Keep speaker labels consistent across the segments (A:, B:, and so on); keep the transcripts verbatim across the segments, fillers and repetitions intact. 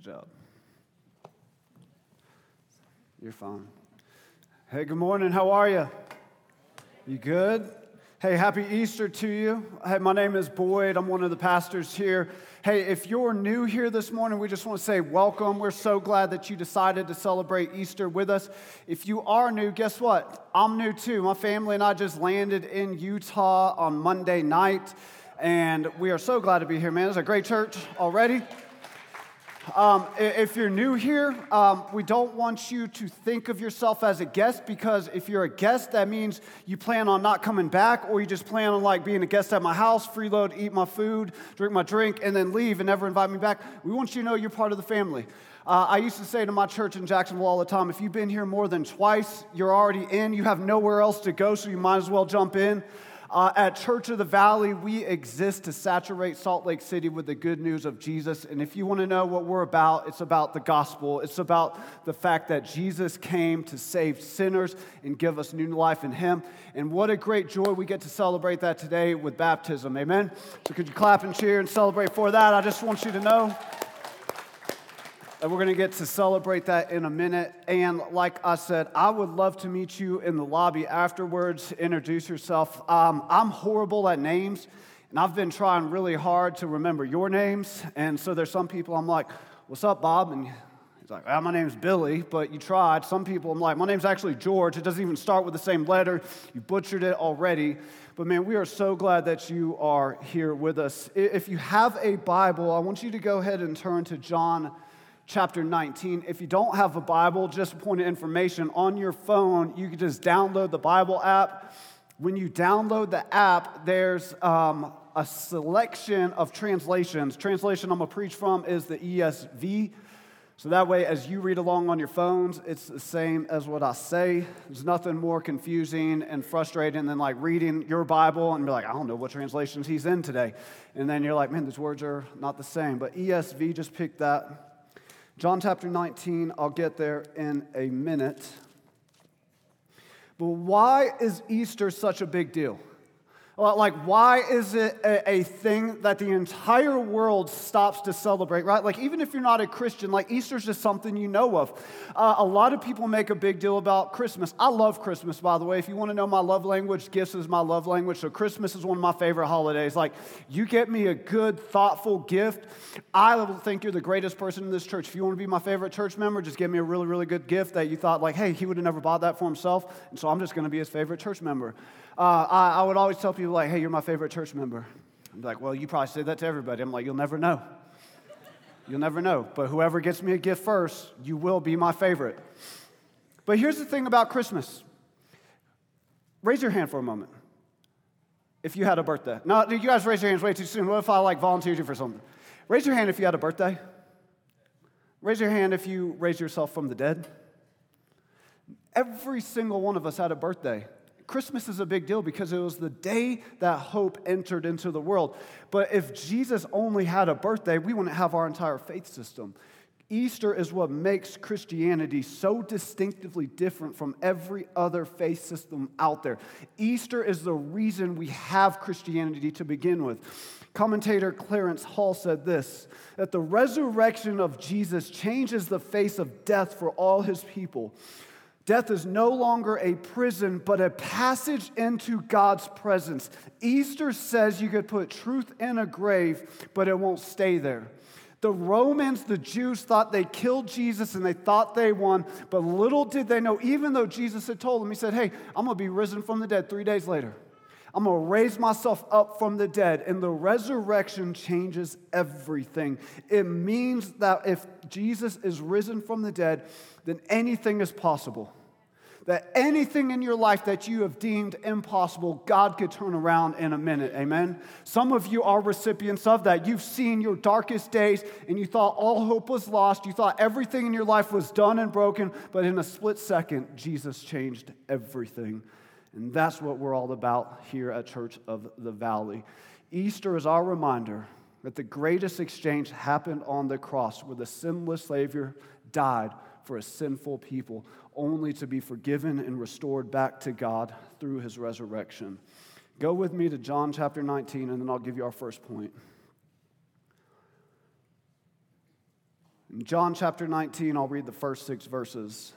A: job. You're fine. Hey, good morning. How are you? You good? Hey, happy Easter to you. Hey, my name is Boyd. I'm one of the pastors here. Hey, if you're new here this morning, we just want to say welcome. We're so glad that you decided to celebrate Easter with us. If you are new, guess what? I'm new too. My family and I just landed in Utah on Monday night, and we are so glad to be here, man. It's a great church already. Um, if you're new here, um, we don't want you to think of yourself as a guest, because if you're a guest, that means you plan on not coming back, or you just plan on like being a guest at my house, freeload, eat my food, drink my drink, and then leave and never invite me back. We want you to know you're part of the family. Uh, I used to say to my church in Jacksonville all the time, if you've been here more than twice, you're already in. You have nowhere else to go, so you might as well jump in. Uh, at Church of the Valley, we exist to saturate Salt Lake City with the good news of Jesus. And if you want to know what we're about, it's about the gospel. It's about the fact that Jesus came to save sinners and give us new life in Him. And what a great joy we get to celebrate that today with baptism. Amen? So could you clap and cheer and celebrate for that? I just want you to know. And we're going to get to celebrate that in a minute. And like I said, I would love to meet you in the lobby afterwards. Introduce yourself. Um, I'm horrible at names, and I've been trying really hard to remember your names. And so there's some people I'm like, what's up, Bob? And he's like, well, my name's Billy, but you tried. Some people I'm like, my name's actually George. It doesn't even start with the same letter. You butchered it already. But man, we are so glad that you are here with us. If you have a Bible, I want you to go ahead and turn to John chapter nineteen. If you don't have a Bible, just a point of information, on your phone, you can just download the Bible app. When you download the app, there's um, a selection of translations. Translation I'm going to preach from is the E S V. So that way, as you read along on your phones, it's the same as what I say. There's nothing more confusing and frustrating than like reading your Bible and be like, I don't know what translations he's in today. And then you're like, man, these words are not the same. But E S V, just pick that. John chapter nineteen, I'll get there in a minute. But why is Easter such a big deal? Like, why is it a, a thing that the entire world stops to celebrate, right? Like, even if you're not a Christian, like, Easter's just something you know of. Uh, a lot of people make a big deal about Christmas. I love Christmas, by the way. If you want to know my love language, gifts is my love language. So Christmas is one of my favorite holidays. Like, you get me a good, thoughtful gift, I will think you're the greatest person in this church. If you want to be my favorite church member, just give me a really, really good gift that you thought, like, hey, he would have never bought that for himself, and so I'm just going to be his favorite church member. Uh, I, I would always tell people, like, hey, you're my favorite church member. I'm like, well, you probably say that to everybody. I'm like, you'll never know. You'll never know. But whoever gets me a gift first, you will be my favorite. But here's the thing about Christmas. Raise your hand for a moment if you had a birthday. No, you guys raise your hands way too soon. What if I, like, volunteered you for something? Raise your hand if you had a birthday. Raise your hand if you raised yourself from the dead. Every single one of us had a birthday. Christmas is a big deal because it was the day that hope entered into the world. But if Jesus only had a birthday, we wouldn't have our entire faith system. Easter is what makes Christianity so distinctively different from every other faith system out there. Easter is the reason we have Christianity to begin with. Commentator Clarence Hall said this, that the resurrection of Jesus changes the face of death for all His people. Death is no longer a prison, but a passage into God's presence. Easter says you could put truth in a grave, but it won't stay there. The Romans, the Jews, thought they killed Jesus and they thought they won, but little did they know, even though Jesus had told them, He said, hey, I'm going to be risen from the dead three days later. I'm going to raise myself up from the dead, and the resurrection changes everything. It means that if Jesus is risen from the dead, then anything is possible. That anything in your life that you have deemed impossible, God could turn around in a minute, amen? Some of you are recipients of that. You've seen your darkest days, and you thought all hope was lost. You thought everything in your life was done and broken, but in a split second, Jesus changed everything. And that's what we're all about here at Church of the Valley. Easter is our reminder that the greatest exchange happened on the cross, where the sinless Savior died for a sinful people, only to be forgiven and restored back to God through His resurrection. Go with me to John chapter nineteen, and then I'll give you our first point. In John chapter nineteen, I'll read the first six verses.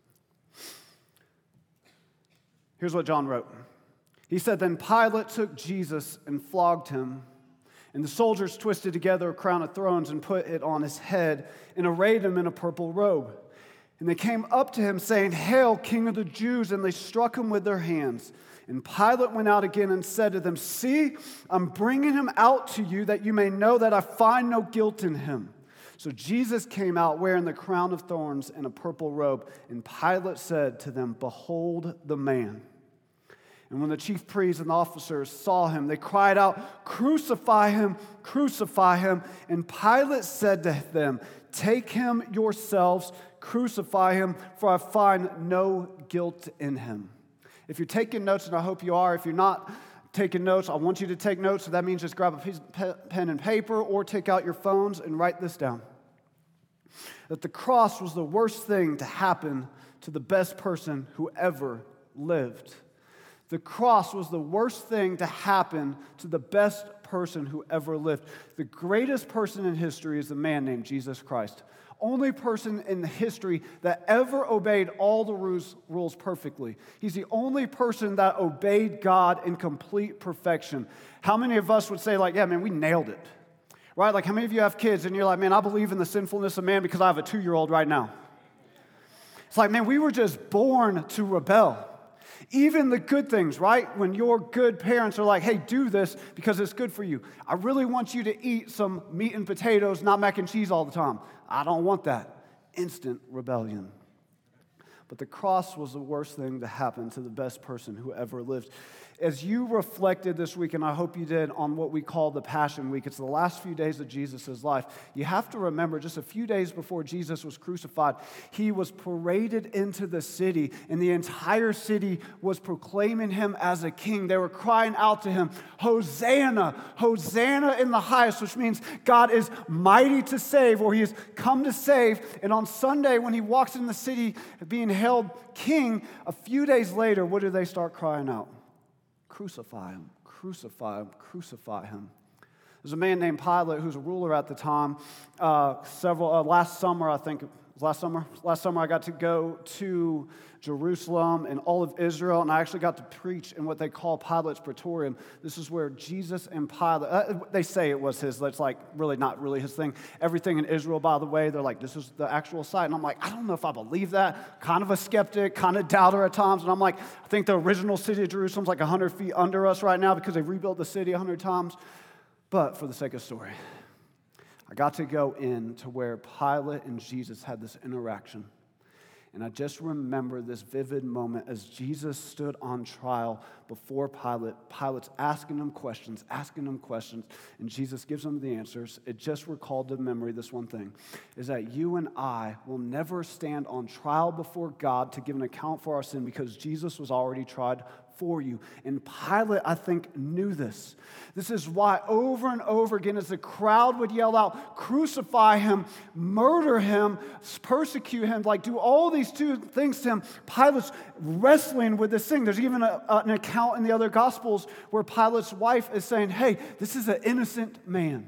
A: Here's what John wrote. He said, "Then Pilate took Jesus and flogged him, and the soldiers twisted together a crown of thorns and put it on his head and arrayed him in a purple robe. And they came up to him saying, 'Hail, King of the Jews!' And they struck him with their hands. And Pilate went out again and said to them, 'See, I'm bringing him out to you that you may know that I find no guilt in him.' So Jesus came out wearing the crown of thorns and a purple robe. And Pilate said to them, 'Behold the man.' And when the chief priests and the officers saw him, they cried out, 'Crucify him, crucify him.' And Pilate said to them, 'Take him yourselves, crucify him, for I find no guilt in him.'" If you're taking notes, and I hope you are, if you're not taking notes, I want you to take notes. So that means just grab a piece of pen and paper or take out your phones and write this down. That the cross was the worst thing to happen to the best person who ever lived. The cross was the worst thing to happen to the best person who ever lived. The greatest person in history is a man named Jesus Christ. Only person in history that ever obeyed all the rules, rules perfectly. He's the only person that obeyed God in complete perfection. How many of us would say, like, yeah, man, we nailed it? Right? Like, how many of you have kids and you're like, man, I believe in the sinfulness of man because I have a two-year-old right now. It's like, man, we were just born to rebel. Even the good things, right? When your good parents are like, hey, do this because it's good for you. I really want you to eat some meat and potatoes, not mac and cheese all the time. I don't want that. Instant rebellion. But the cross was the worst thing to happen to the best person who ever lived. As you reflected this week, and I hope you did, on what we call the Passion Week, it's the last few days of Jesus' life. You have to remember, just a few days before Jesus was crucified, he was paraded into the city, and the entire city was proclaiming him as a king. They were crying out to him, "Hosanna, Hosanna in the highest," which means God is mighty to save, or he has come to save. And on Sunday, when he walks in the city being held king, a few days later, what do they start crying out? Crucify him, crucify him, crucify him. There's a man named Pilate who's a ruler at the time. Uh, several uh, last summer, I think, it was last summer. Last summer, I got to go to Jerusalem and all of Israel, and I actually got to preach in what they call Pilate's Praetorium. This is where Jesus and Pilate, uh, they say it was his, that's like really not really his thing. Everything in Israel, by the way, they're like, this is the actual site. And I'm like, I don't know if I believe that. Kind of a skeptic, kind of doubter at times. And I'm like, I think the original city of Jerusalem's like one hundred feet under us right now because they rebuilt the city one hundred times. But for the sake of story, I got to go in to where Pilate and Jesus had this interaction. And I just remember this vivid moment as Jesus stood on trial before Pilate. Pilate's asking him questions, asking him questions, and Jesus gives him the answers. It just recalled to memory this one thing, is that you and I will never stand on trial before God to give an account for our sin because Jesus was already tried for you. And Pilate, I think, knew this. This is why over and over again, as the crowd would yell out, crucify him, murder him, persecute him, like do all these two things to him, Pilate's wrestling with this thing. There's even a, an account in the other Gospels where Pilate's wife is saying, hey, this is an innocent man.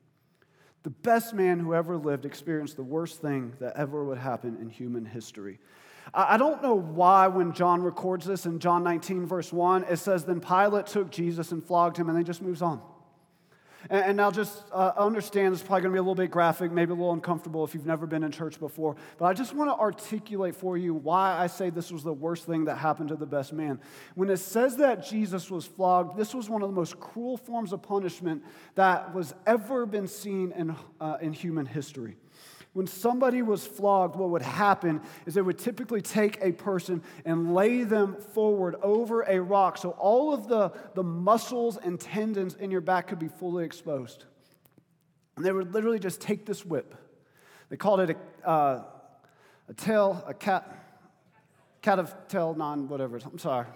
A: The best man who ever lived experienced the worst thing that ever would happen in human history. I don't know why when John records this in John nineteen, verse one, it says, then Pilate took Jesus and flogged him, and then just moves on. And, and now just uh, understand, it's probably going to be a little bit graphic, maybe a little uncomfortable if you've never been in church before, but I just want to articulate for you why I say this was the worst thing that happened to the best man. When it says that Jesus was flogged, this was one of the most cruel forms of punishment that was ever been seen in, uh, in human history. When somebody was flogged, what would happen is they would typically take a person and lay them forward over a rock so all of the, the muscles and tendons in your back could be fully exposed. And they would literally just take this whip. They called it a, uh, a tail, a cat, cat of tail, non, whatever. I'm sorry.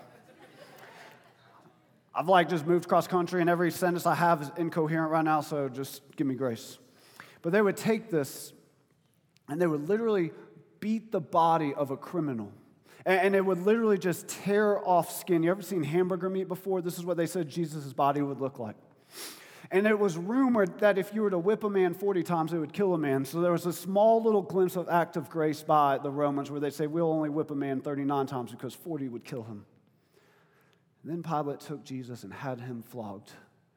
A: I've like just moved cross country and every sentence I have is incoherent right now, so just give me grace. But they would take this and they would literally beat the body of a criminal. And it would literally just tear off skin. You ever seen hamburger meat before? This is what they said Jesus' body would look like. And it was rumored that if you were to whip a man forty times, it would kill a man. So there was a small little glimpse of act of grace by the Romans where they say, we'll only whip a man thirty-nine times because forty would kill him. And then Pilate took Jesus and had him flogged.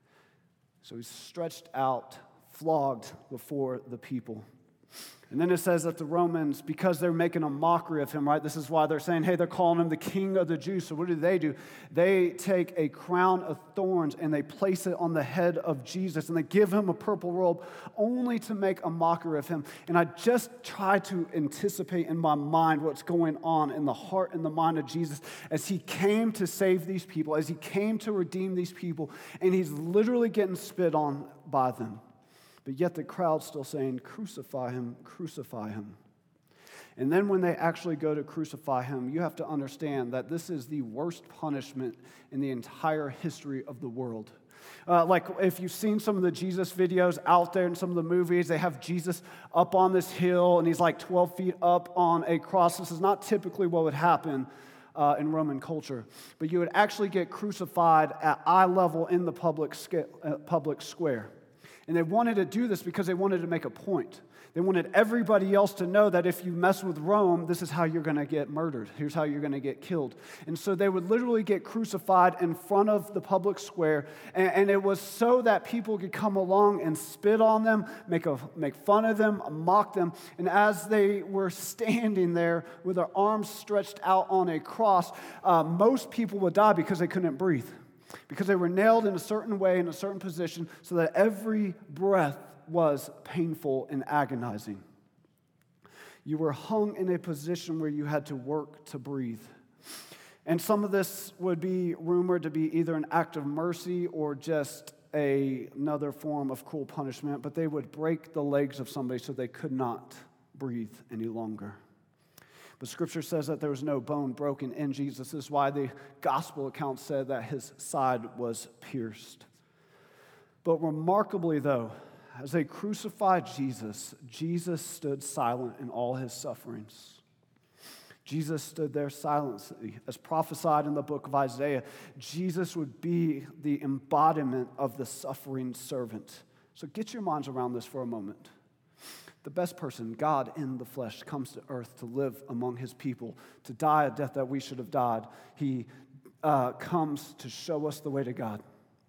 A: So he's stretched out, flogged before the people. And then it says that the Romans, because they're making a mockery of him, right? This is why they're saying, hey, they're calling him the king of the Jews. So what do they do? They take a crown of thorns and they place it on the head of Jesus and they give him a purple robe only to make a mockery of him. And I just try to anticipate in my mind what's going on in the heart and the mind of Jesus as he came to save these people, as he came to redeem these people, and he's literally getting spit on by them. But yet the crowd's still saying, crucify him, crucify him. And then when they actually go to crucify him, you have to understand that this is the worst punishment in the entire history of the world. Uh, like if you've seen some of the Jesus videos out there in some of the movies, they have Jesus up on this hill and he's like twelve feet up on a cross. This is not typically what would happen uh, in Roman culture. But you would actually get crucified at eye level in the public, sca- uh, public square. And they wanted to do this because they wanted to make a point. They wanted everybody else to know that if you mess with Rome, this is how you're going to get murdered. Here's how you're going to get killed. And so they would literally get crucified in front of the public square. And, and it was so that people could come along and spit on them, make, a, make fun of them, mock them. And as they were standing there with their arms stretched out on a cross, uh, most people would die because they couldn't breathe. Because they were nailed in a certain way, in a certain position, so that every breath was painful and agonizing. You were hung in a position where you had to work to breathe. And some of this would be rumored to be either an act of mercy or just a, another form of cruel punishment, but they would break the legs of somebody so they could not breathe any longer. But Scripture says that there was no bone broken in Jesus. This is why the gospel account said that his side was pierced. But remarkably, though, as they crucified Jesus, Jesus stood silent in all his sufferings. Jesus stood there silently. As prophesied in the book of Isaiah, Jesus would be the embodiment of the suffering servant. So get your minds around this for a moment. The best person, God in the flesh, comes to earth to live among his people, to die a death that we should have died. He uh, comes to show us the way to God.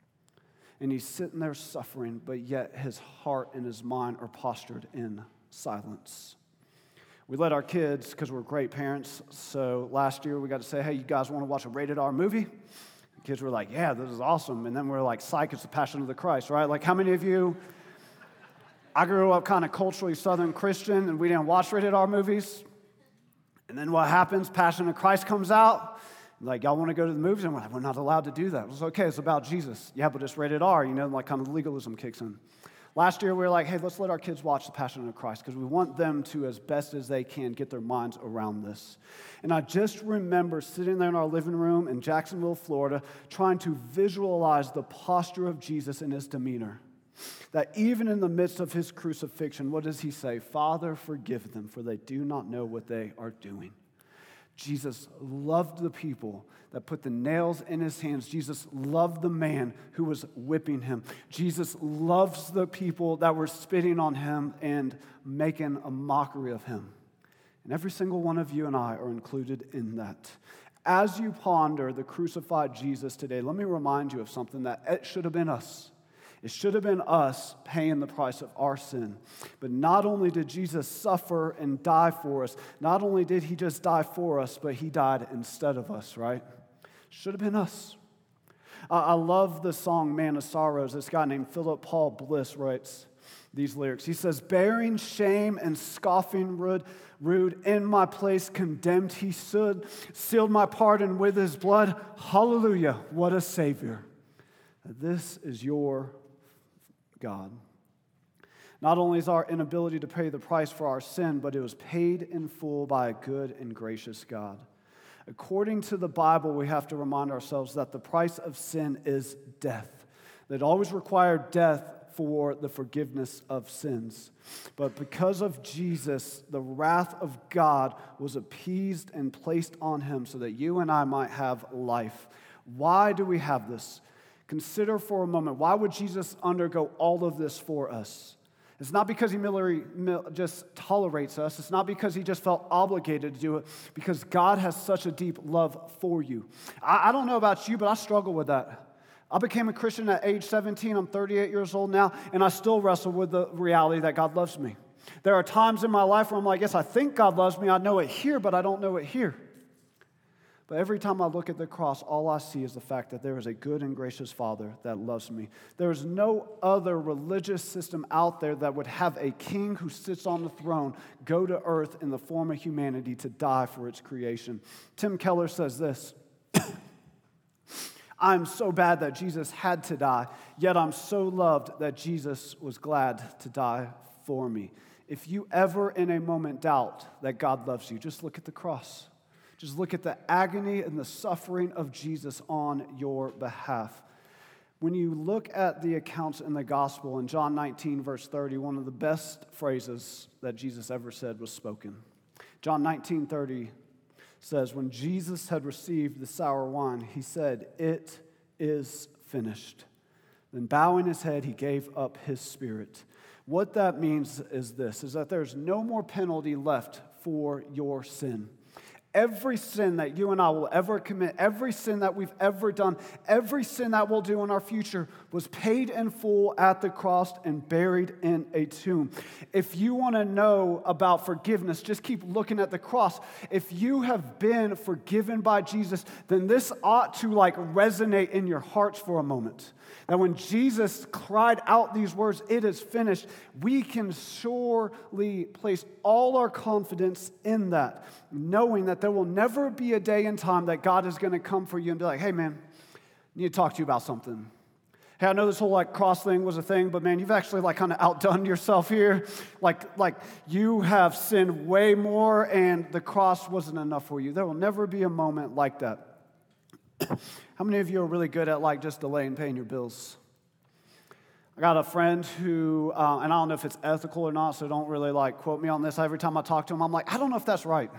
A: And he's sitting there suffering, but yet his heart and his mind are postured in silence. We let our kids, because we're great parents, so last year we got to say, hey, you guys want to watch a rated R movie? The kids were like, yeah, this is awesome. And then we're like, psych, it's the Passion of the Christ, right? Like, how many of you... I grew up kind of culturally Southern Christian, and we didn't watch rated R movies. And then what happens? Passion of Christ comes out. Like, y'all want to go to the movies? And we're like, we're not allowed to do that. It was okay, it's about Jesus. Yeah, but it's rated R, you know, like kind of legalism kicks in. Last year, we were like, hey, let's let our kids watch the Passion of Christ because we want them to, as best as they can, get their minds around this. And I just remember sitting there in our living room in Jacksonville, Florida, trying to visualize the posture of Jesus and his demeanor. That even in the midst of his crucifixion, what does he say? Father, forgive them, for they do not know what they are doing. Jesus loved the people that put the nails in his hands. Jesus loved the man who was whipping him. Jesus loves the people that were spitting on him and making a mockery of him. And every single one of you and I are included in that. As you ponder the crucified Jesus today, let me remind you of something that it should have been us. It should have been us paying the price of our sin. But not only did Jesus suffer and die for us, not only did he just die for us, but he died instead of us, right? Should have been us. Uh, I love the song Man of Sorrows. This guy named Philip Paul Bliss writes these lyrics. He says, bearing shame and scoffing rude, rude, in my place condemned he stood, sealed my pardon with his blood. Hallelujah, what a Savior. This is your God. Not only is our inability to pay the price for our sin, but it was paid in full by a good and gracious God. According to the Bible, we have to remind ourselves that the price of sin is death. That always required death for the forgiveness of sins. But because of Jesus, the wrath of God was appeased and placed on him so that you and I might have life. Why do we have this? Consider for a moment, why would Jesus undergo all of this for us? It's not because he merely just tolerates us. It's not because he just felt obligated to do it, because God has such a deep love for you. I, I don't know about you, but I struggle with that. I became a Christian at age seventeen. I'm thirty-eight years old now, and I still wrestle with the reality that God loves me. There are times in my life where I'm like, yes, I think God loves me. I know it here, but I don't know it here. But every time I look at the cross, all I see is the fact that there is a good and gracious Father that loves me. There is no other religious system out there that would have a king who sits on the throne go to earth in the form of humanity to die for its creation. Tim Keller says this, I'm so bad that Jesus had to die, yet I'm so loved that Jesus was glad to die for me. If you ever in a moment doubt that God loves you, just look at the cross. Just look at the agony and the suffering of Jesus on your behalf. When you look at the accounts in the gospel, in John nineteen, verse thirty, one of the best phrases that Jesus ever said was spoken. John nineteen thirty says, when Jesus had received the sour wine, he said, "It is finished." Then bowing his head, he gave up his spirit. What that means is this, is that there's no more penalty left for your sin. Every sin that you and I will ever commit, every sin that we've ever done, every sin that we'll do in our future was paid in full at the cross and buried in a tomb. If you want to know about forgiveness, just keep looking at the cross. If you have been forgiven by Jesus, then this ought to like resonate in your hearts for a moment. That when Jesus cried out these words, "It is finished," we can surely place all our confidence in that, knowing that there will never be a day in time that God is going to come for you and be like, "Hey, man, I need to talk to you about something. Hey, I know this whole like cross thing was a thing, but man, you've actually like kind of outdone yourself here. Like, like you have sinned way more, and the cross wasn't enough for you." There will never be a moment like that. How many of you are really good at like just delaying paying your bills? I got a friend who, uh, and I don't know if it's ethical or not, so don't really like quote me on this. Every time I talk to him, I'm like, I don't know if that's right.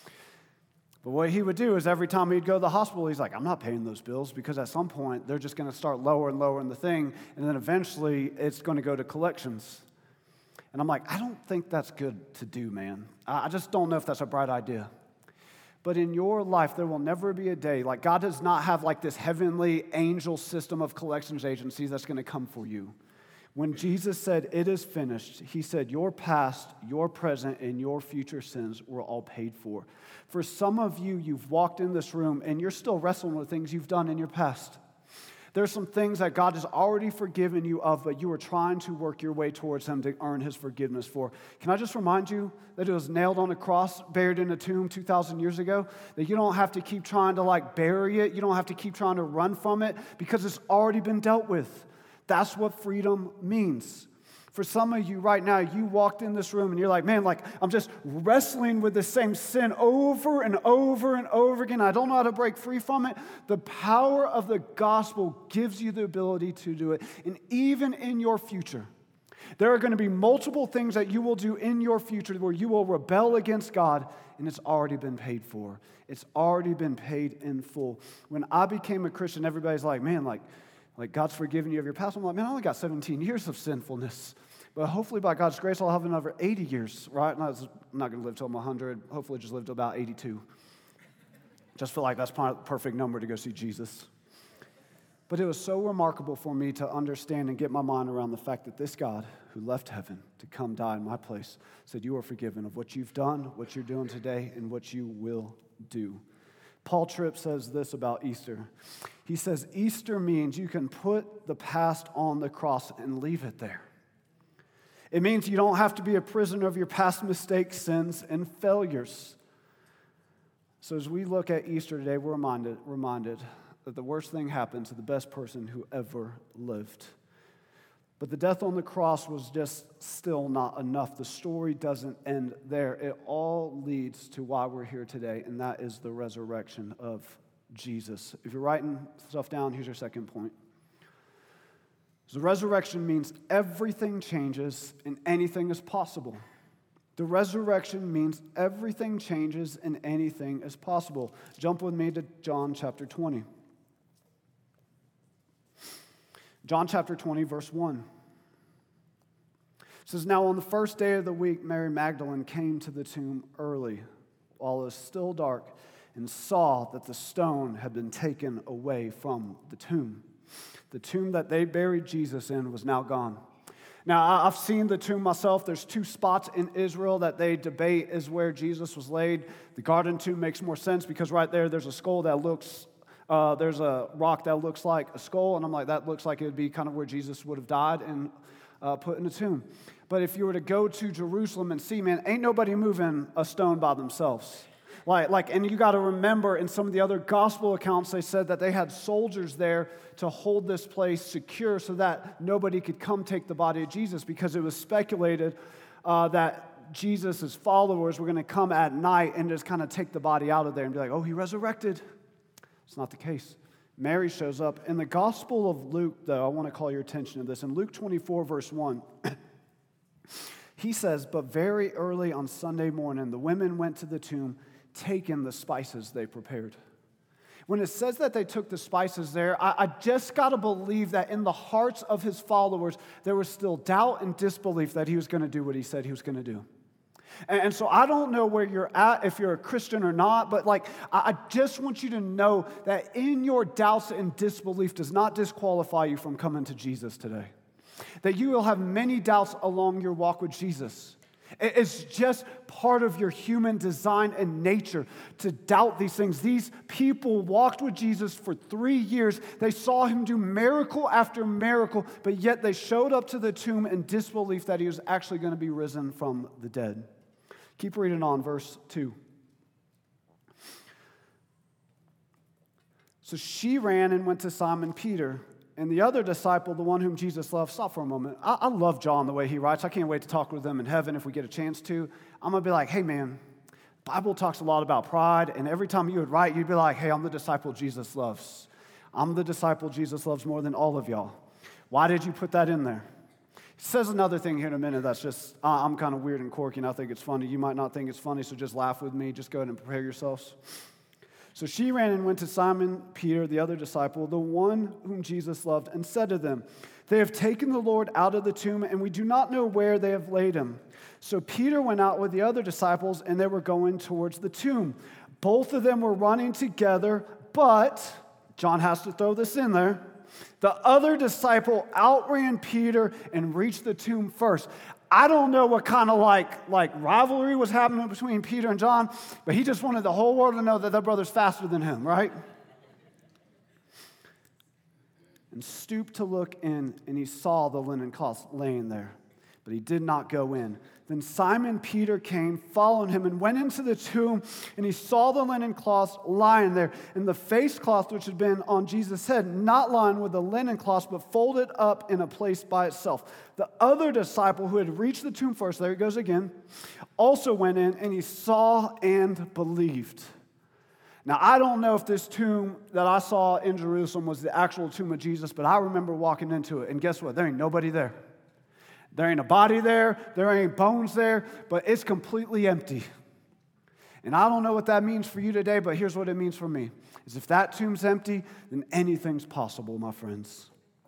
A: But what he would do is every time he'd go to the hospital, he's like, I'm not paying those bills, because at some point they're just going to start lower and lower in the thing, and then eventually it's going to go to collections. And I'm like, I don't think that's good to do, man. I just don't know if that's a bright idea. But in your life, there will never be a day, like God does not have like this heavenly angel system of collections agencies that's going to come for you. When Jesus said, "It is finished," he said, your past, your present, and your future sins were all paid for. For some of you, you've walked in this room and you're still wrestling with things you've done in your past. There's some things that God has already forgiven you of, but you are trying to work your way towards Him to earn His forgiveness for. Can I just remind you that it was nailed on a cross, buried in a tomb two thousand years ago? That you don't have to keep trying to like bury it. You don't have to keep trying to run from it, because it's already been dealt with. That's what freedom means. For some of you right now, you walked in this room and you're like, man, like I'm just wrestling with the same sin over and over and over again. I don't know how to break free from it. The power of the gospel gives you the ability to do it. And even in your future, there are going to be multiple things that you will do in your future where you will rebel against God, and it's already been paid for. It's already been paid in full. When I became a Christian, everybody's like, man, like, Like, God's forgiven you of your past. I'm like, man, I only got seventeen years of sinfulness. But hopefully, by God's grace, I'll have another eighty years, right? And I was, I'm not going to live till I'm one hundred. Hopefully, just live till about eighty-two. Just feel like that's the perfect number to go see Jesus. But it was so remarkable for me to understand and get my mind around the fact that this God, who left heaven to come die in my place, said, you are forgiven of what you've done, what you're doing today, and what you will do. Paul Tripp says this about Easter. He says, Easter means you can put the past on the cross and leave it there. It means you don't have to be a prisoner of your past mistakes, sins, and failures. So as we look at Easter today, we're reminded, reminded that the worst thing happened to the best person who ever lived. But the death on the cross was just still not enough. The story doesn't end there. It all leads to why we're here today, and that is the resurrection of Jesus. If you're writing stuff down, here's your second point. The resurrection means everything changes and anything is possible. The resurrection means everything changes and anything is possible. Jump with me to John chapter twenty. John chapter twenty, verse one. It says, "Now on the first day of the week, Mary Magdalene came to the tomb early, while it was still dark, and saw that the stone had been taken away from the tomb." The tomb that they buried Jesus in was now gone. Now, I've seen the tomb myself. There's two spots in Israel that they debate is where Jesus was laid. The Garden Tomb makes more sense because right there, there's a skull that looks, uh, there's a rock that looks like a skull, and I'm like, that looks like it would be kind of where Jesus would have died and uh, put in a tomb. But if you were to go to Jerusalem and see, man, ain't nobody moving a stone by themselves. Like, like, and you got to remember, in some of the other gospel accounts, they said that they had soldiers there to hold this place secure so that nobody could come take the body of Jesus, because it was speculated uh, that Jesus' followers were going to come at night and just kind of take the body out of there and be like, oh, he resurrected. It's not the case. Mary shows up. In the Gospel of Luke, though, I want to call your attention to this. In Luke twenty-four, verse one, he says, "But very early on Sunday morning, the women went to the tomb, taken the spices they prepared." When it says that they took the spices there, I, I just got to believe that in the hearts of his followers, there was still doubt and disbelief that he was going to do what he said he was going to do. And, and so I don't know where you're at, if you're a Christian or not, but like I, I just want you to know that in your doubts and disbelief does not disqualify you from coming to Jesus today. That you will have many doubts along your walk with Jesus. It's just part of your human design and nature to doubt these things. These people walked with Jesus for three years. They saw him do miracle after miracle, but yet they showed up to the tomb in disbelief that he was actually going to be risen from the dead. Keep reading on, verse two. "So she ran and went to Simon Peter and the other disciple, the one whom Jesus loved." Stop for a moment. I, I love John the way he writes. I can't wait to talk with him in heaven if we get a chance to. I'm going to be like, hey, man, the Bible talks a lot about pride, and every time you would write, you'd be like, hey, I'm the disciple Jesus loves. I'm the disciple Jesus loves more than all of y'all. Why did you put that in there? He says another thing here in a minute that's just, uh, I'm kind of weird and quirky, and I think it's funny. You might not think it's funny, so just laugh with me. Just go ahead and prepare yourselves. "So she ran and went to Simon Peter, the other disciple, the one whom Jesus loved, and said to them, 'They have taken the Lord out of the tomb, and we do not know where they have laid him.' So Peter went out with the other disciples, and they were going towards the tomb. Both of them were running together, but," John has to throw this in there, "the other disciple outran Peter and reached the tomb first." I don't know what kind of like, like rivalry was happening between Peter and John, but he just wanted the whole world to know that their brother's faster than him, right? "And stooped to look in, and he saw the linen cloth laying there, but he did not go in. Then Simon Peter came, followed him, and went into the tomb, and he saw the linen cloth lying there, and the face cloth which had been on Jesus' head, not lying with the linen cloth, but folded up in a place by itself. The other disciple who had reached the tomb first," there he goes again, "also went in, and he saw and believed." Now, I don't know if this tomb that I saw in Jerusalem was the actual tomb of Jesus, but I remember walking into it, and guess what? There ain't nobody there. There ain't a body there, there ain't bones there, but it's completely empty. And I don't know what that means for you today, but here's what it means for me. Is if that tomb's empty, then anything's possible, my friends.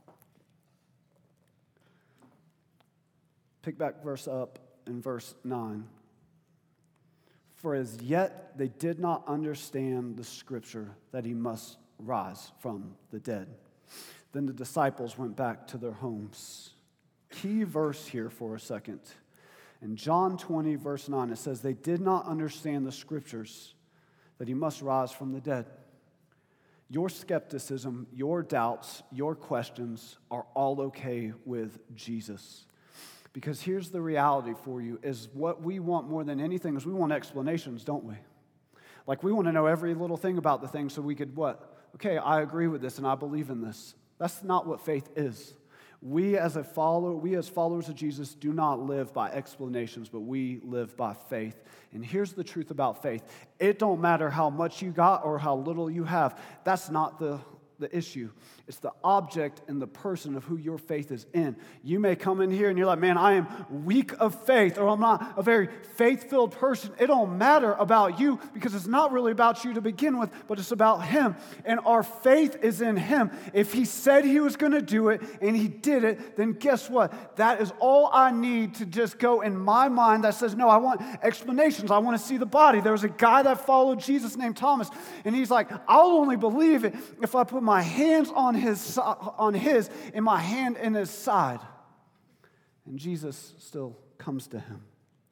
A: Pick back verse up in verse nine. "For as yet they did not understand the scripture that he must rise from the dead. Then the disciples went back to their homes." Key verse here for a second. In John twenty, verse nine, it says, "They did not understand the scriptures that he must rise from the dead." Your skepticism, your doubts, your questions are all okay with Jesus. Because here's the reality for you, is what we want more than anything is we want explanations, don't we? Like we want to know every little thing about the thing so we could what? Okay, I agree with this and I believe in this. That's not what faith is. We as a follower, we as followers of Jesus do not live by explanations, but we live by faith. And here's the truth about faith. It don't matter how much you got or how little you have. That's not the the issue. It's the object and the person of who your faith is in. You may come in here and you're like, man, I am weak of faith, or I'm not a very faith-filled person. It don't matter about you because it's not really about you to begin with, but it's about him. And our faith is in him. If he said he was going to do it and he did it, then guess what? That is all I need to just go in my mind that says, no, I want explanations. I want to see the body. There was a guy that followed Jesus named Thomas, and he's like, I'll only believe it if I put my hands on his, on his and my hand in his side. And Jesus still comes to him.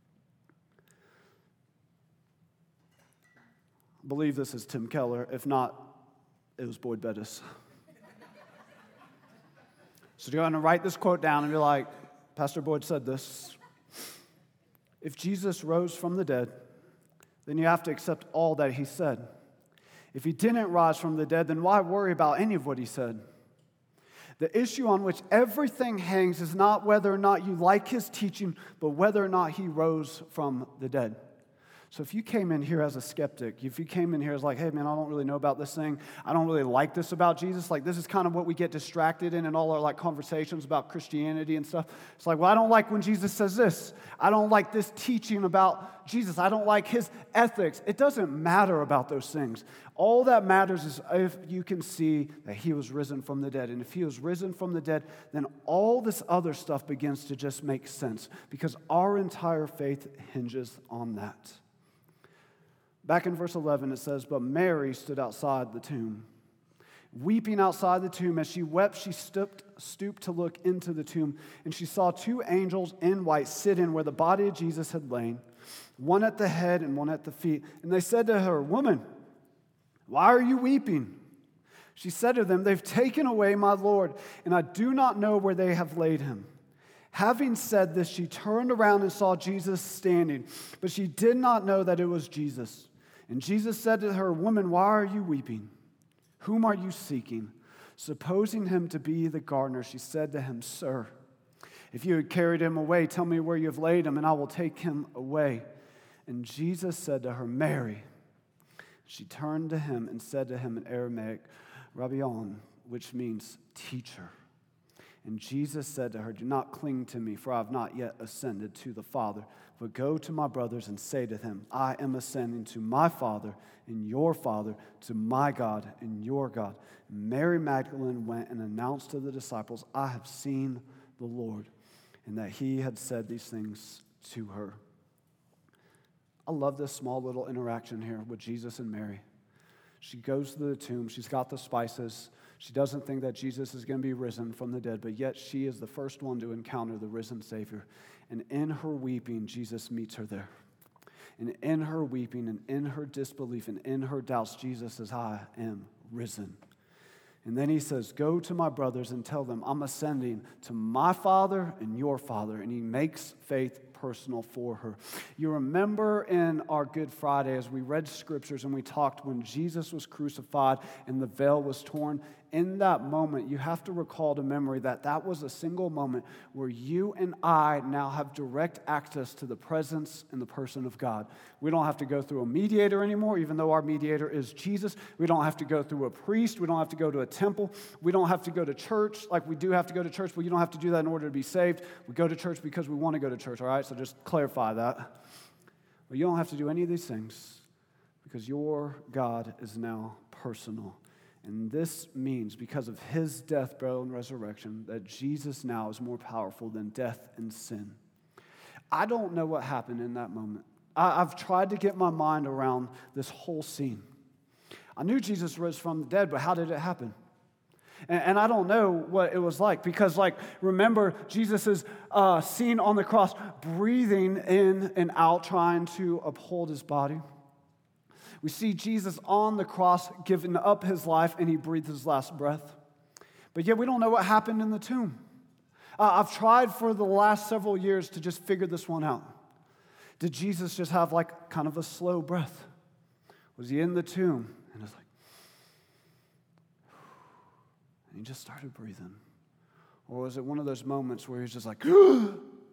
A: I believe this is Tim Keller. If not, it was Boyd Bettis. So you're going to write this quote down and be like, Pastor Boyd said this. If Jesus rose from the dead, then you have to accept all that he said. If he didn't rise from the dead, then why worry about any of what he said? The issue on which everything hangs is not whether or not you like his teaching, but whether or not he rose from the dead. So if you came in here as a skeptic, if you came in here as like, hey, man, I don't really know about this thing. I don't really like this about Jesus. Like, this is kind of what we get distracted in in all our, like, conversations about Christianity and stuff. It's like, well, I don't like when Jesus says this. I don't like this teaching about Jesus. I don't like his ethics. It doesn't matter about those things. All that matters is if you can see that he was risen from the dead. And if he was risen from the dead, then all this other stuff begins to just make sense because our entire faith hinges on that. Back in verse eleven, it says, but Mary stood outside the tomb. Weeping outside the tomb, as she wept, she stooped, stooped to look into the tomb, and she saw two angels in white sitting where the body of Jesus had lain, one at the head and one at the feet. And they said to her, woman, why are you weeping? She said to them, they've taken away my Lord, and I do not know where they have laid him. Having said this, she turned around and saw Jesus standing, but she did not know that it was Jesus. And Jesus said to her, woman, why are you weeping? Whom are you seeking? Supposing him to be the gardener, she said to him, sir, if you had carried him away, tell me where you have laid him, and I will take him away. And Jesus said to her, Mary. She turned to him and said to him in Aramaic, Rabbion, which means teacher. And Jesus said to her, do not cling to me, for I have not yet ascended to the Father. But go to my brothers and say to them, I am ascending to my Father and your Father, to my God and your God. And Mary Magdalene went and announced to the disciples, I have seen the Lord, and that he had said these things to her. I love this small little interaction here with Jesus and Mary. She goes to the tomb. She's got the spices. She doesn't think that Jesus is going to be risen from the dead, but yet she is the first one to encounter the risen Savior. And in her weeping, Jesus meets her there. And in her weeping and in her disbelief and in her doubts, Jesus says, I am risen. And then he says, go to my brothers and tell them I'm ascending to my Father and your Father. And he makes faith personal for her. You remember in our Good Friday as we read scriptures and we talked when Jesus was crucified and the veil was torn, in that moment, you have to recall to memory that that was a single moment where you and I now have direct access to the presence and the person of God. We don't have to go through a mediator anymore, even though our mediator is Jesus. We don't have to go through a priest. We don't have to go to a temple. We don't have to go to church like we do have to go to church, but you don't have to do that in order to be saved. We go to church because we want to go to church, all right? So just clarify that. But you don't have to do any of these things because your God is now personal. And this means, because of his death, burial, and resurrection, that Jesus now is more powerful than death and sin. I don't know what happened in that moment. I, I've tried to get my mind around this whole scene. I knew Jesus rose from the dead, but how did it happen? And, and I don't know what it was like, because, like, remember, Jesus is uh, seen on the cross breathing in and out, trying to uphold his body. We see Jesus on the cross giving up his life, and he breathed his last breath. But yet we don't know what happened in the tomb. Uh, I've tried for the last several years to just figure this one out. Did Jesus just have like kind of a slow breath? Was he in the tomb? And it's like, and he just started breathing. Or was it one of those moments where he's just like, he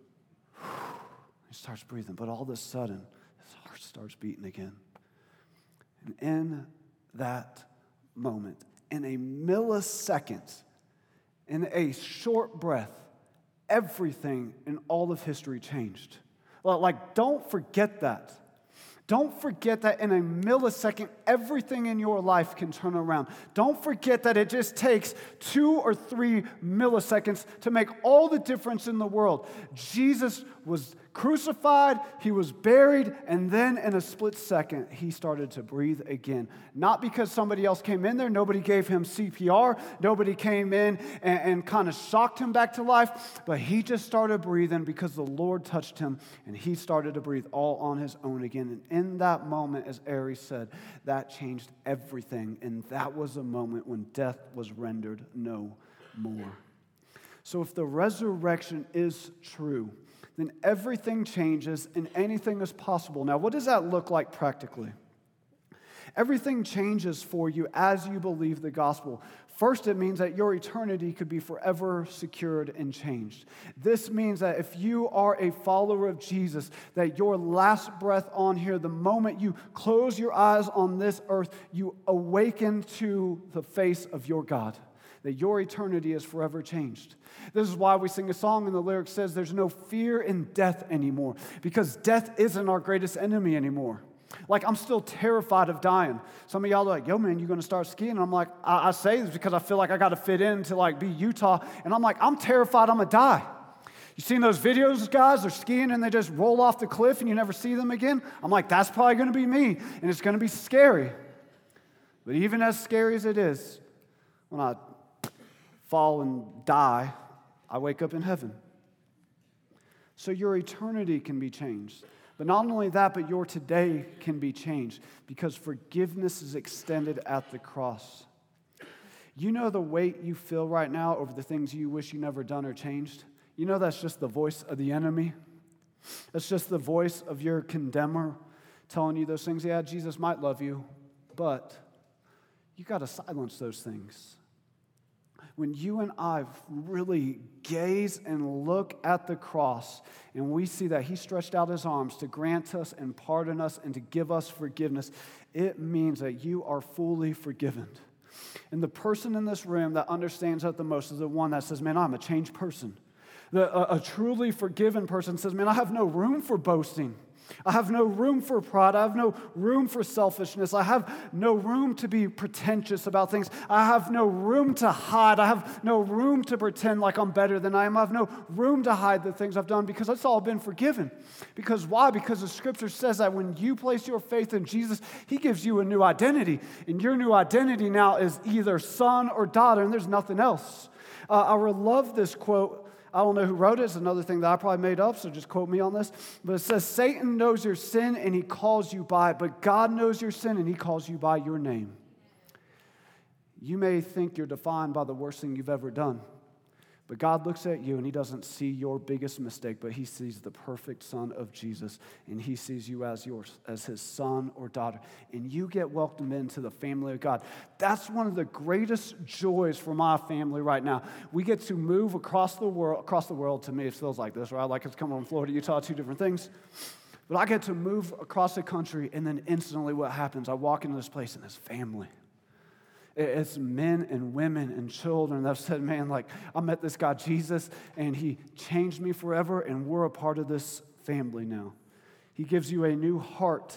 A: starts breathing, but all of a sudden, his heart starts beating again. And in that moment, in a millisecond, in a short breath, everything in all of history changed. Like, don't forget that. Don't forget that in a millisecond, everything in your life can turn around. Don't forget that it just takes two or three milliseconds to make all the difference in the world. Jesus was crucified, he was buried, and then in a split second, he started to breathe again. Not because somebody else came in there, nobody gave him C P R, nobody came in and, and kind of shocked him back to life, but he just started breathing because the Lord touched him, and he started to breathe all on his own again. And in that moment, as Ari said, that changed everything, and that was a moment when death was rendered no more. So if the resurrection is true, then everything changes and anything is possible. Now, what does that look like practically? Everything changes for you as you believe the gospel. First, it means that your eternity could be forever secured and changed. This means that if you are a follower of Jesus, that your last breath on here, the moment you close your eyes on this earth, you awaken to the face of your God, that your eternity is forever changed. This is why we sing a song and the lyric says there's no fear in death anymore, because death isn't our greatest enemy anymore. Like, I'm still terrified of dying. Some of y'all are like, yo, man, you going to start skiing? And I'm like, I, I say this because I feel like I got to fit in to, like, be Utah. And I'm like, I'm terrified I'm going to die. You seen those videos, guys? They're skiing and they just roll off the cliff and you never see them again? I'm like, that's probably going to be me, and it's going to be scary. But even as scary as it is, when I fall and die, I wake up in heaven. So your eternity can be changed. But not only that, but your today can be changed because forgiveness is extended at the cross. You know the weight you feel right now over the things you wish you never done or changed? You know that's just the voice of the enemy? That's just the voice of your condemner telling you those things. Yeah, Jesus might love you, but you got to silence those things. When you and I really gaze and look at the cross and we see that he stretched out his arms to grant us and pardon us and to give us forgiveness, it means that you are fully forgiven. And the person in this room that understands that the most is the one that says, man, I'm a changed person. The, a, a truly forgiven person says, man, I have no room for boasting. I have no room for pride. I have no room for selfishness. I have no room to be pretentious about things. I have no room to hide. I have no room to pretend like I'm better than I am. I have no room to hide the things I've done because it's all been forgiven. Because why? Because the scripture says that when you place your faith in Jesus, he gives you a new identity. And your new identity now is either son or daughter, and there's nothing else. Uh, I love this quote. I don't know who wrote it. It's another thing that I probably made up, so just quote me on this. But it says, Satan knows your sin and he calls you by it, but God knows your sin and he calls you by your name. You may think you're defined by the worst thing you've ever done, but God looks at you and he doesn't see your biggest mistake, but he sees the perfect son of Jesus, and he sees you as yours, as his son or daughter, and you get welcomed into the family of God. That's one of the greatest joys for my family right now. We get to move across the world, across the world. To me, it feels like this, right? Like it's coming from Florida, Utah, two different things. But I get to move across the country, and then instantly what happens? I walk into this place and it's family. It's men and women and children that have said, man, like, I met this guy, Jesus, and he changed me forever, and we're a part of this family now. He gives you a new heart.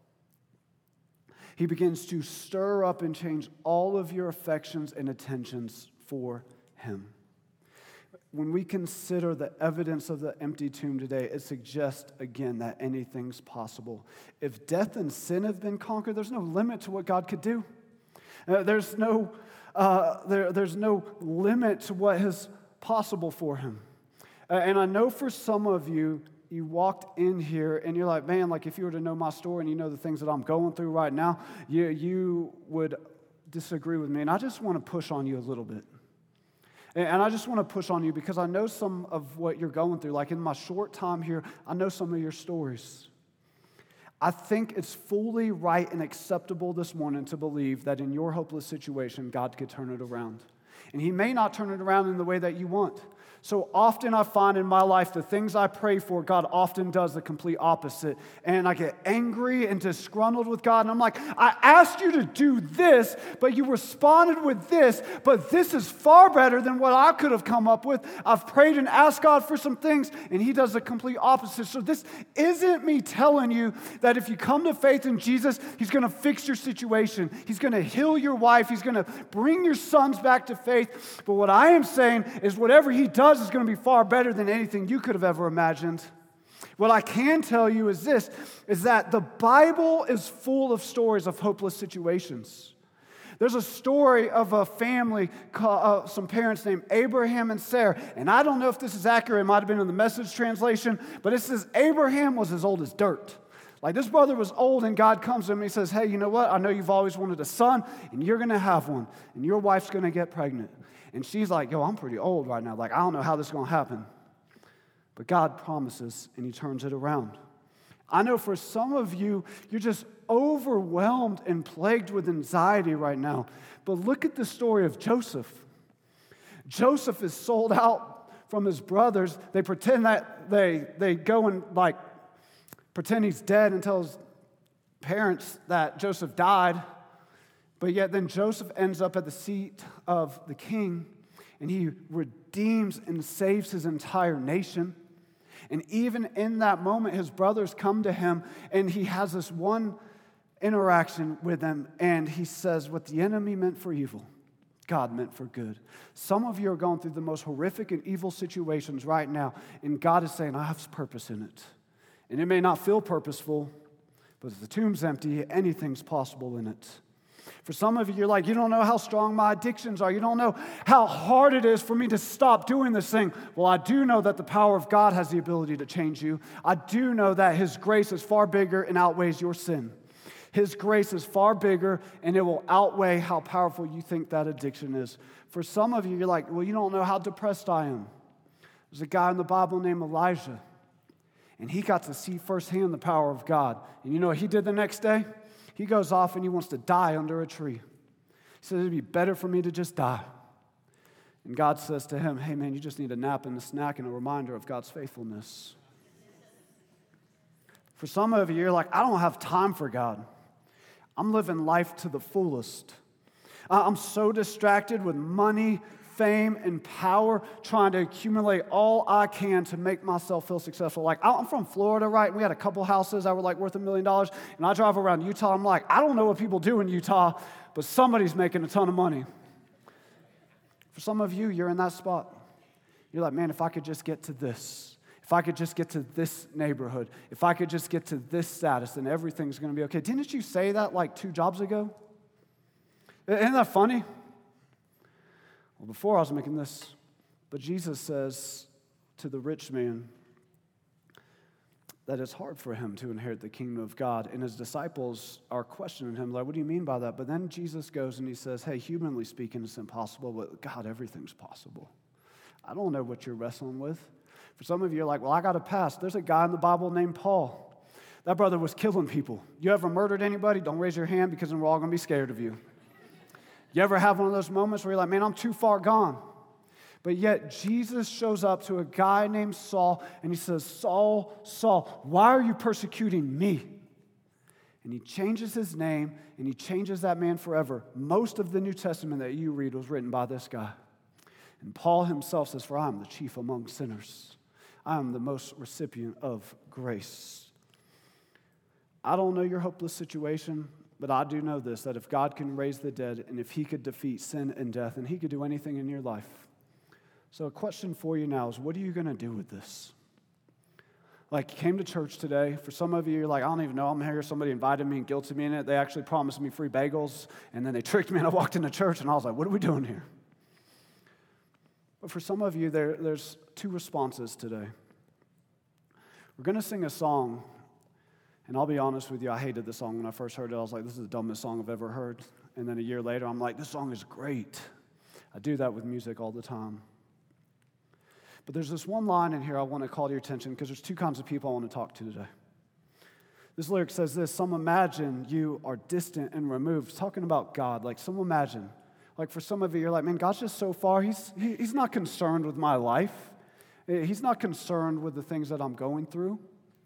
A: He begins to stir up and change all of your affections and attentions for him. When we consider the evidence of the empty tomb today, it suggests, again, that anything's possible. If death and sin have been conquered, there's no limit to what God could do. Uh, there's no uh, there, there's no limit to what is possible for him. Uh, and I know for some of you, you walked in here and you're like, man, like if you were to know my story and you know the things that I'm going through right now, you, you would disagree with me. And I just want to push on you a little bit. And, and I just want to push on you because I know some of what you're going through. Like in my short time here, I know some of your stories. I think it's fully right and acceptable this morning to believe that in your hopeless situation, God could turn it around. And he may not turn it around in the way that you want. So often I find in my life the things I pray for, God often does the complete opposite. And I get angry and disgruntled with God. And I'm like, I asked you to do this, but you responded with this. But this is far better than what I could have come up with. I've prayed and asked God for some things, and he does the complete opposite. So this isn't me telling you that if you come to faith in Jesus, he's going to fix your situation. He's going to heal your wife. He's going to bring your sons back to faith. But what I am saying is whatever he does is going to be far better than anything you could have ever imagined. What I can tell you is this, is that the Bible is full of stories of hopeless situations. There's a story of a family, uh, some parents named Abraham and Sarah, and I don't know if this is accurate, it might have been in the Message translation, but it says Abraham was as old as dirt. Like this brother was old, and God comes to him and he says, hey, you know what? I know you've always wanted a son, and you're going to have one, and your wife's going to get pregnant. And she's like, yo, I'm pretty old right now. Like, I don't know how this is going to happen. But God promises, and he turns it around. I know for some of you, you're just overwhelmed and plagued with anxiety right now. But look at the story of Joseph. Joseph is sold out from his brothers. They pretend that they, they go and, like, pretend he's dead and tell his parents that Joseph died. But yet then Joseph ends up at the seat of the king, and he redeems and saves his entire nation. And even in that moment, his brothers come to him, and he has this one interaction with them, and he says, what the enemy meant for evil, God meant for good. Some of you are going through the most horrific and evil situations right now, and God is saying, I have purpose in it. And it may not feel purposeful, but if the tomb's empty, anything's possible in it. For some of you, you're like, you don't know how strong my addictions are. You don't know how hard it is for me to stop doing this thing. Well, I do know that the power of God has the ability to change you. I do know that his grace is far bigger and outweighs your sin. His grace is far bigger, and it will outweigh how powerful you think that addiction is. For some of you, you're like, well, you don't know how depressed I am. There's a guy in the Bible named Elijah, and he got to see firsthand the power of God. And you know what he did the next day? He goes off and he wants to die under a tree. He says, it'd be better for me to just die. And God says to him, hey man, you just need a nap and a snack and a reminder of God's faithfulness. For some of you, you're like, I don't have time for God. I'm living life to the fullest. I'm so distracted with money, fame, and power, trying to accumulate all I can to make myself feel successful. Like, I'm from Florida, right? And we had a couple houses that were like worth a million dollars. And I drive around Utah. I'm like, I don't know what people do in Utah, but somebody's making a ton of money. For some of you, you're in that spot. You're like, man, if I could just get to this, if I could just get to this neighborhood, if I could just get to this status, then everything's going to be okay. Didn't you say that like two jobs ago? Isn't that funny? Well, before I was making this, but Jesus says to the rich man that it's hard for him to inherit the kingdom of God, and his disciples are questioning him, like, what do you mean by that? But then Jesus goes and he says, hey, humanly speaking, it's impossible, but God, everything's possible. I don't know what you're wrestling with. For some of you, you're like, well, I got a past. There's a guy in the Bible named Paul. That brother was killing people. You ever murdered anybody? Don't raise your hand because then we're all going to be scared of you. You ever have one of those moments where you're like, man, I'm too far gone? But yet Jesus shows up to a guy named Saul, and he says, Saul, Saul, why are you persecuting me? And he changes his name, and he changes that man forever. Most of the New Testament that you read was written by this guy. And Paul himself says, for I am the chief among sinners. I am the most recipient of grace. I don't know your hopeless situation, but I do know this, that if God can raise the dead and if he could defeat sin and death, and he could do anything in your life. So a question for you now is, what are you going to do with this? Like, you came to church today. For some of you, you're like, I don't even know I'm here. Somebody invited me and guilted me in it. They actually promised me free bagels, and then they tricked me, and I walked into church, and I was like, what are we doing here? But for some of you, there, there's two responses today. We're going to sing a song. And I'll be honest with you, I hated the song when I first heard it. I was like, this is the dumbest song I've ever heard. And then a year later, I'm like, this song is great. I do that with music all the time. But there's this one line in here I want to call to your attention because there's two kinds of people I want to talk to today. This lyric says this, some imagine you are distant and removed. It's talking about God. Like, some imagine. Like, for some of you, you're like, man, God's just so far. He's, he, he's not concerned with my life. He's not concerned with the things that I'm going through.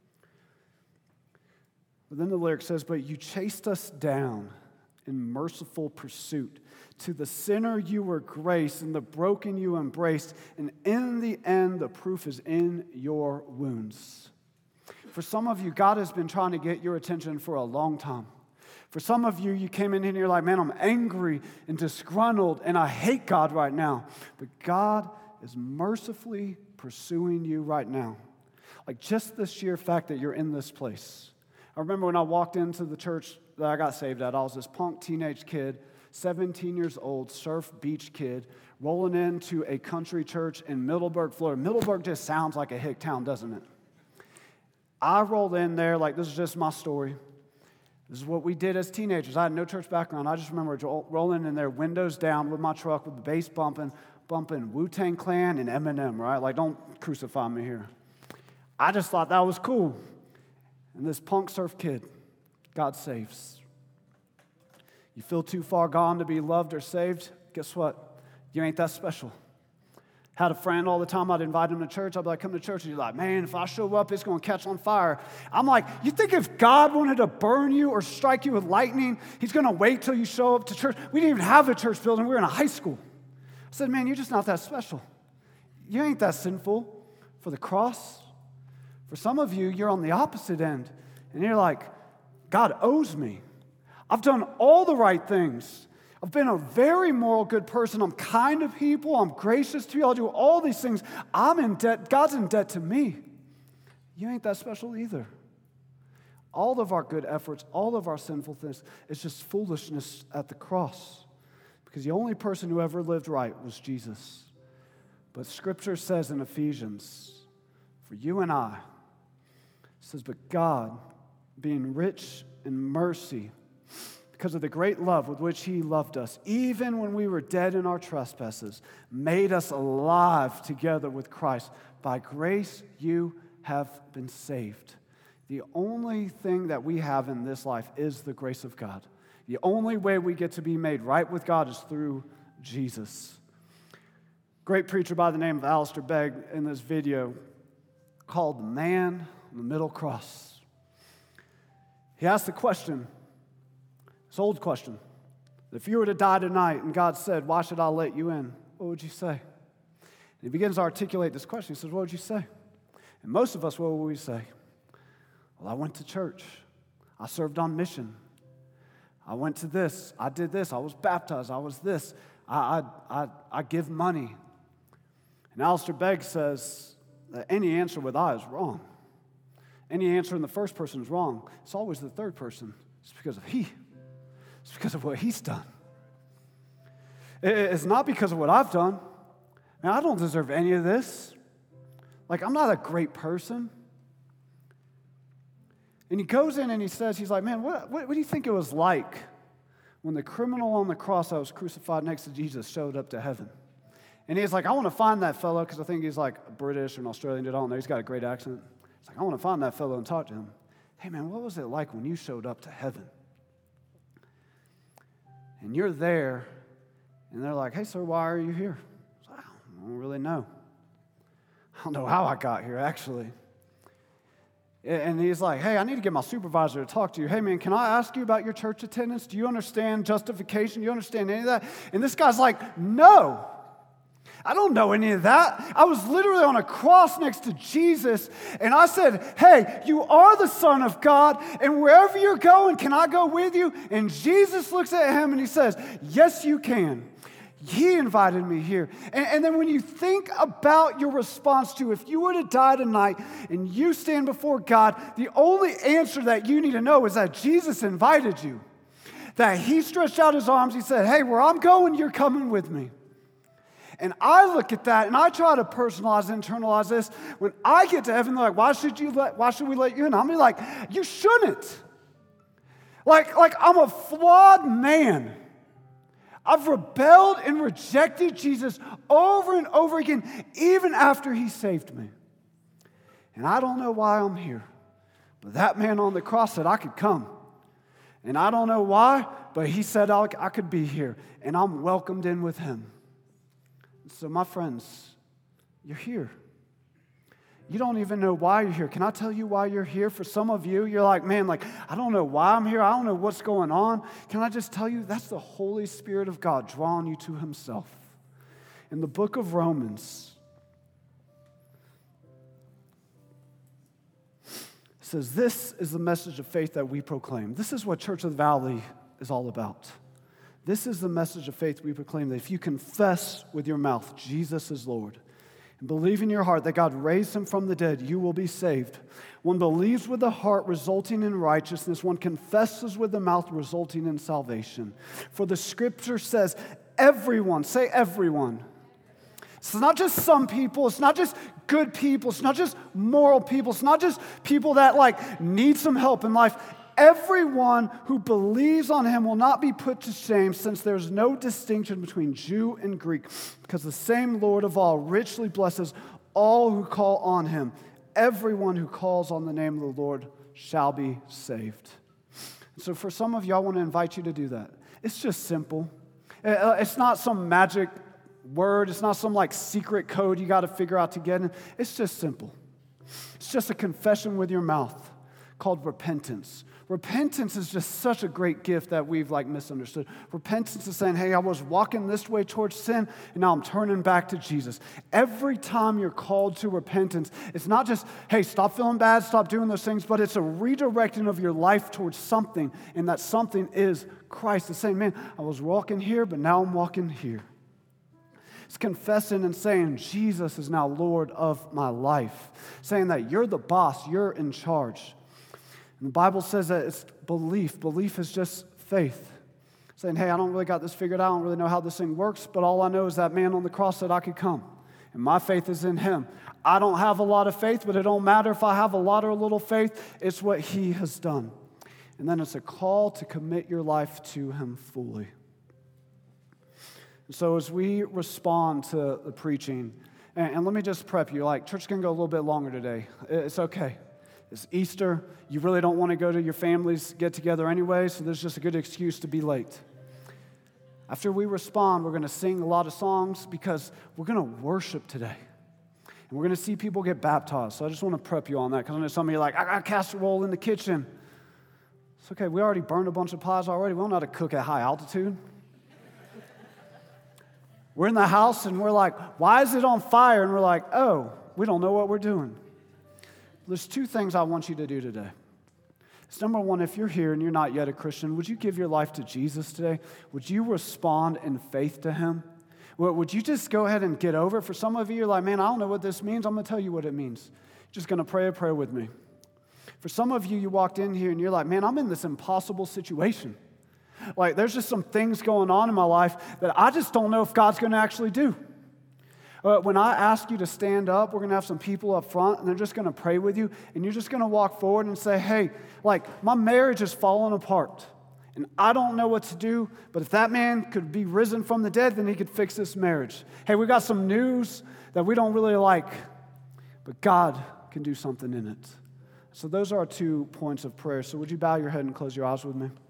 A: But then the lyric says, but you chased us down in merciful pursuit. To the sinner you were grace, and the broken you embraced, and in the end the proof is in your wounds. For some of you, God has been trying to get your attention for a long time. For some of you, you came in here and you're like, man, I'm angry and disgruntled, and I hate God right now. But God is mercifully pursuing you right now. Like just the sheer fact that you're in this place. I remember when I walked into the church that I got saved at, I was this punk teenage kid, seventeen years old, surf beach kid, rolling into a country church in Middleburg, Florida. Middleburg just sounds like a hick town, doesn't it? I rolled in there like this is just my story. This is what we did as teenagers. I had no church background. I just remember rolling in there, windows down with my truck with the bass bumping, bumping Wu-Tang Clan and Eminem, right? Like, don't crucify me here. I just thought that was cool. And this punk surf kid, God saves. You feel too far gone to be loved or saved? Guess what? You ain't that special. Had a friend all the time, I'd invite him to church. I'd be like, come to church. And he's like, man, if I show up, it's going to catch on fire. I'm like, you think if God wanted to burn you or strike you with lightning, he's going to wait till you show up to church? We didn't even have a church building. We were in a high school. I said, man, you're just not that special. You ain't that sinful for the cross. For some of you, you're on the opposite end. And you're like, God owes me. I've done all the right things. I've been a very moral, good person. I'm kind to people. I'm gracious to you. I'll do all these things. I'm in debt. God's in debt to me. You ain't that special either. All of our good efforts, all of our sinfulness is just foolishness at the cross. Because the only person who ever lived right was Jesus. But Scripture says in Ephesians, for you and I, it says, but God, being rich in mercy, because of the great love with which he loved us, even when we were dead in our trespasses, made us alive together with Christ. By grace you have been saved. The only thing that we have in this life is the grace of God. The only way we get to be made right with God is through Jesus. Great preacher by the name of Alistair Begg in this video called The Man on the Middle Cross. He asked the question, this old question, if you were to die tonight and God said, why should I let you in? What would you say? And he begins to articulate this question. He says, what would you say? And most of us, what would we say? Well, I went to church. I served on mission. I went to this. I did this. I was baptized. I was this. I, I, I, I give money. And Alistair Begg says that any answer with I is wrong. Any answer in the first person is wrong. It's always the third person. It's because of he. It's because of what he's done. It's not because of what I've done. Man, I don't deserve any of this. Like, I'm not a great person. And he goes in and he says, he's like, man, what, what, what do you think it was like when the criminal on the cross that was crucified next to Jesus showed up to heaven? And he's like, I want to find that fellow, because I think he's like British or an Australian dude. I don't know. He's got a great accent. He's like, I want to find that fellow and talk to him. Hey, man, what was it like when you showed up to heaven? And you're there, and they're like, hey, sir, why are you here? I, like, I don't really know. I don't know how I got here, actually. And he's like, hey, I need to get my supervisor to talk to you. Hey, man, can I ask you about your church attendance? Do you understand justification? Do you understand any of that? And this guy's like, no. I don't know any of that. I was literally on a cross next to Jesus, and I said, hey, you are the Son of God, and wherever you're going, can I go with you? And Jesus looks at him and he says, yes, you can. He invited me here. And, and then when you think about your response to, if you were to die tonight and you stand before God, the only answer that you need to know is that Jesus invited you. That he stretched out his arms. He said, hey, where I'm going, you're coming with me. And I look at that and I try to personalize, internalize this. When I get to heaven, they're like, why should you let, why should we let you in? I'm gonna be like, you shouldn't. Like, like I'm a flawed man. I've rebelled and rejected Jesus over and over again, even after he saved me. And I don't know why I'm here. But that man on the cross said I could come. And I don't know why, but he said I could be here. And I'm welcomed in with him. So my friends, you're here. you don't even know why you're here. Can I tell you why you're here? For some of you, you're like, man, like, I don't know why I'm here. I don't know what's going on. Can I just tell you, that's the Holy Spirit of God drawing you to himself. In the book of Romans, it says, this is the message of faith that we proclaim. This is what Church of the Valley is all about. This is the message of faith we proclaim, that if you confess with your mouth Jesus is Lord, and believe in your heart that God raised him from the dead, you will be saved. One believes with the heart, resulting in righteousness. One confesses with the mouth, resulting in salvation. For the scripture says, everyone, say everyone. It's not just some people. It's not just good people. It's not just moral people. It's not just people that like need some help in life. Everyone who believes on him will not be put to shame, since there's no distinction between Jew and Greek, because the same Lord of all richly blesses all who call on him. Everyone who calls on the name of the Lord shall be saved. So for some of you, I want to invite you to do that. It's just simple. It's not some magic word. It's not some like secret code you got to figure out to get in. It's just simple. It's just a confession with your mouth called repentance. Repentance is just such a great gift that we've like misunderstood. Repentance is saying, hey, I was walking this way towards sin, and now I'm turning back to Jesus. Every time you're called to repentance, it's not just, hey, stop feeling bad, stop doing those things, but it's a redirecting of your life towards something, and that something is Christ. It's saying, man, I was walking here, but now I'm walking here. It's confessing and saying, Jesus is now Lord of my life. Saying that you're the boss, you're in charge. And the Bible says that it's belief. Belief is just faith. Saying, hey, I don't really got this figured out. I don't really know how this thing works, but all I know is that man on the cross said I could come. And my faith is in him. I don't have a lot of faith, but it don't matter if I have a lot or a little faith. It's what he has done. And then it's a call to commit your life to him fully. And so as we respond to the preaching, and, and let me just prep you, like church can go a little bit longer today. It's okay. It's Easter. You really don't want to go to your family's get-together anyway, so there's just a good excuse to be late. After we respond, we're going to sing a lot of songs because we're going to worship today. And we're going to see people get baptized. So I just want to prep you on that, because I know some of you are like, I got a casserole in the kitchen. It's okay. We already burned a bunch of pies already. We don't know how to cook at high altitude. We're in the house, and we're like, why is it on fire? And we're like, oh, we don't know what we're doing. There's two things I want you to do today. It's number one, if you're here and you're not yet a Christian, would you give your life to Jesus today? Would you respond in faith to him? Would you just go ahead and get over it? For some of you, you're like, man, I don't know what this means. I'm going to tell you what it means. You're just going to pray a prayer with me. For some of you, you walked in here and you're like, man, I'm in this impossible situation. Like, there's just some things going on in my life that I just don't know if God's going to actually do. Uh, when I ask you to stand up, we're going to have some people up front, and they're just going to pray with you, and you're just going to walk forward and say, hey, like, my marriage is falling apart, and I don't know what to do, but if that man could be risen from the dead, then he could fix this marriage. Hey, we got some news that we don't really like, but God can do something in it. So those are our two points of prayer. So would you bow your head and close your eyes with me?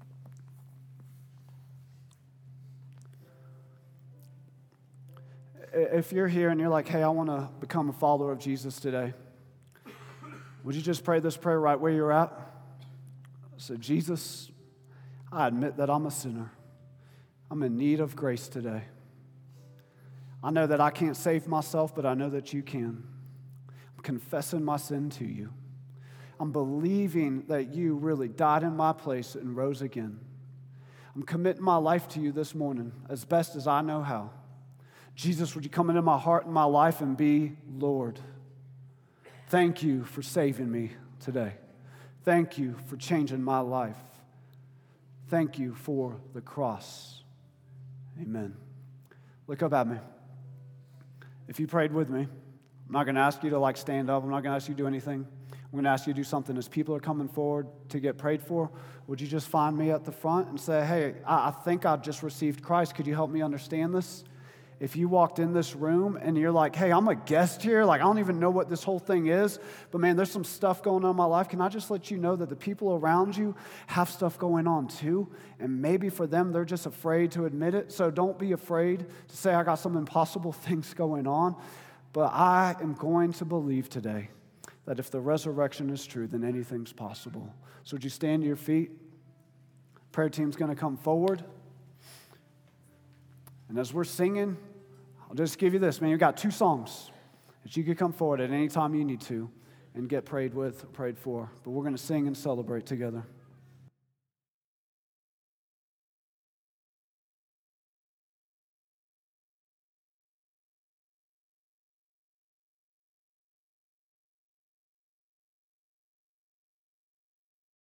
A: If you're here and you're like, hey, I want to become a follower of Jesus today, would you just pray this prayer right where you're at? So, Jesus, I admit that I'm a sinner. I'm in need of grace today. I know that I can't save myself, but I know that you can. I'm confessing my sin to you. I'm believing that you really died in my place and rose again. I'm committing my life to you this morning as best as I know how. Jesus, would you come into my heart and my life and be Lord? Thank you for saving me today. Thank you for changing my life. Thank you for the cross. Amen. Look up at me. If you prayed with me, I'm not going to ask you to like stand up. I'm not going to ask you to do anything. I'm going to ask you to do something. As people are coming forward to get prayed for, would you just find me at the front and say, hey, I, I think I just received Christ. Could you help me understand this? If you walked in this room and you're like, hey, I'm a guest here, like I don't even know what this whole thing is, but man, there's some stuff going on in my life. Can I just let you know that the people around you have stuff going on too? And maybe for them, they're just afraid to admit it. So don't be afraid to say, I got some impossible things going on. But I am going to believe today that if the resurrection is true, then anything's possible. So would you stand to your feet? Prayer team's going to come forward. And as we're singing, I'll just give you this, man. You've got two songs that you could come forward at any time you need to and get prayed with, prayed for. But we're going to sing and celebrate together.